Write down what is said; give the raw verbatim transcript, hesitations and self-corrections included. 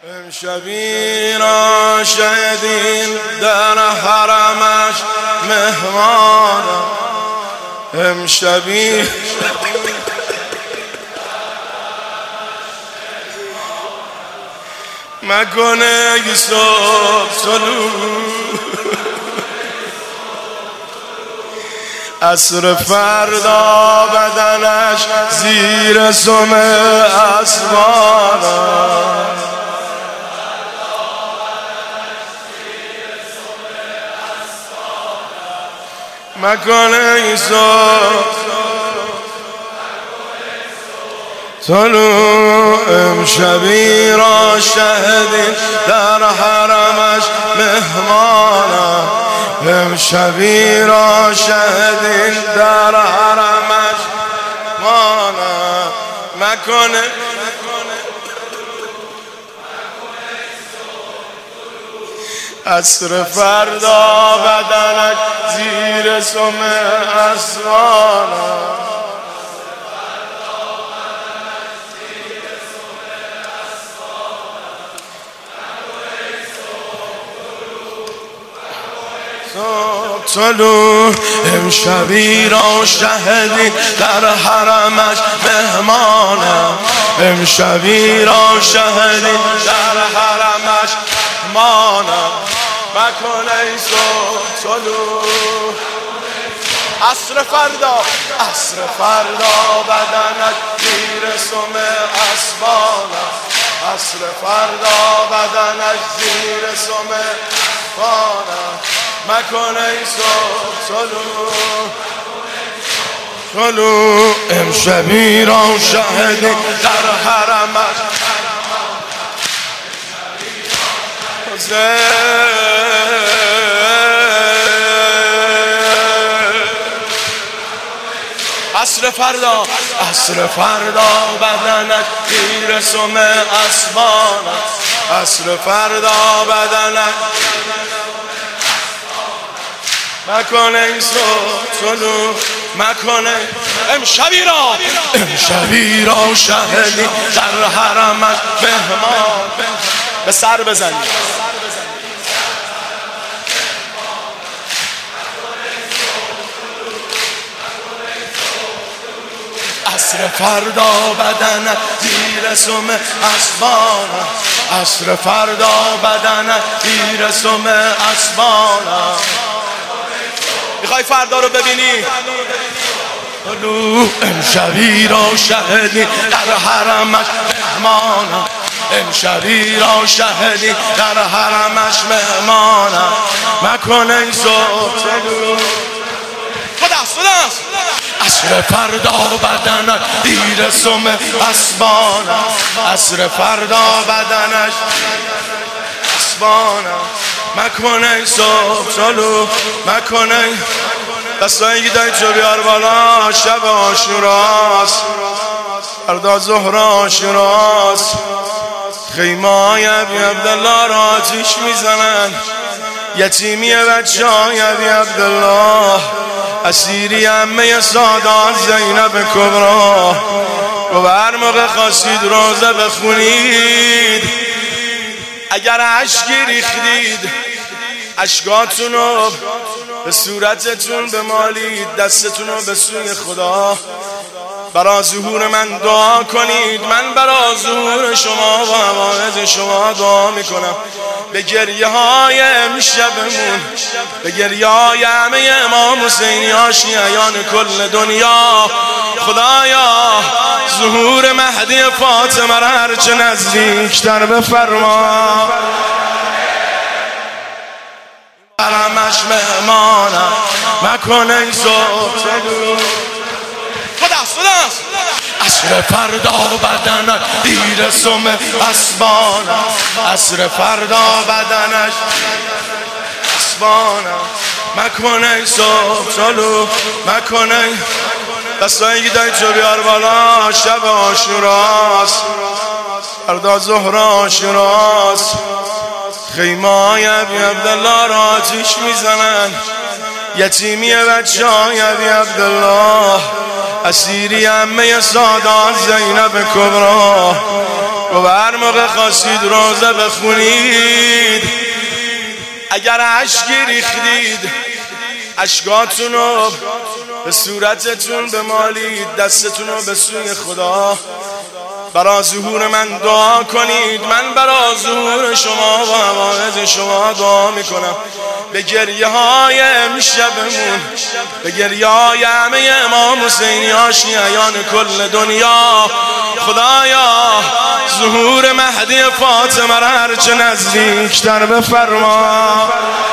امشبی را شهدیم در حرمش مهمان، امشبی مکنه ای صبح طلوع، عصر فردا بدنش زیر سم اسبان، مکنه ای صبح طلوع، امشبی را شهدیم در حرمش مهمانم، امشبی را شهدیم در حرمش مهمانم، مکنه عصر فردا بدنک زیر سم اسبانم، طلوع، امشبی را شهدیم در حرمش مهمانم، امشبی را شهدیم در حرمش مهمانم، مکنه ای صبح طلوع، عصر فردا عصر فردا بدنک زیر سم اسبانم، عصر فردا بدنک زیر سم اسبانم، مکنه ای صبح طلوع، طلوع، امشبی را شهدیم در حرمش عصر فردا عصر فردا بدنک زیر سم اسبانم، عصر فردا بدنک مکنه ای صبح طلوع، مکنه امشبی را امشبی را شهدیم در حرمش مهمان، به سر بزنیم عصر فردا بدنک زیر سم اسبانم، عصر فردا بدنک زیر سم اسبانم، میخوای فردا رو ببینی؟ طلوع، امشبی را شهدیم در حرمش مهمانم، امشبی را شهدیم در حرمش مهمانم، مکنه ای صبح طلوع، خداست خداست عصر فردا بدنک زیر سم اسبانم، عصر فردا بدنش اسبانم، مکنه ای صبح طلوع، مکنه دستایی دایی تو بیار بالا، شب عاشوراست فردا ظهر عاشوراست، خیمه های ابی عبدالله را آتیش میزنن، یتیمی بچه های ابی عبدالله، اسیری عمه سادات زینب کبرا، و هر موقع خواستید روزه بخونید، اگر عشقی ریختید اشکاتون رو به صورتتون بمالید، دستتون رو به سوی خدا برای ظهور من دعا کنید، من برای ظهور شما و حوائج شما دعا میکنم، به گریه های امشبمون، به گریه های همه امام حسینی ها شیعیان کل دنیا، خدایا ظهور مهدی فاطمه را هرچه نزدیکتر بفرما، حرمش مهمانم، مکنه ای صبح طلوع، خداست خداست عصر فردا بدنک زیر سم اسبانم، عصر فردا بدنش اسبانم، مکنه ای صبح طلوع، مکنه دستایی دایی تو بیار بالا، شب عاشوراست فردا ظهر عاشوراست، خیمه های ابی عبدالله را آتیش میزنن، یتیمی بچه های ابی عبدالله، اسیری عمه سادات زینب کبرا، گو هر موقع خواستید روزه بخونید، اگر اشکی ریختید اشکاتونو به صورتتون بمالید، دستتونو به سوی خدا برای ظهور من دعا کنید. من برای ظهور شما و حوائج شما دعا میکنم. به گریه های امشبمون، به گریه های همه امام حسینی ها شیعیان کل دنیا، خدایا ظهور مهدی فاطمه را هرچه نزدیکتر بفرما.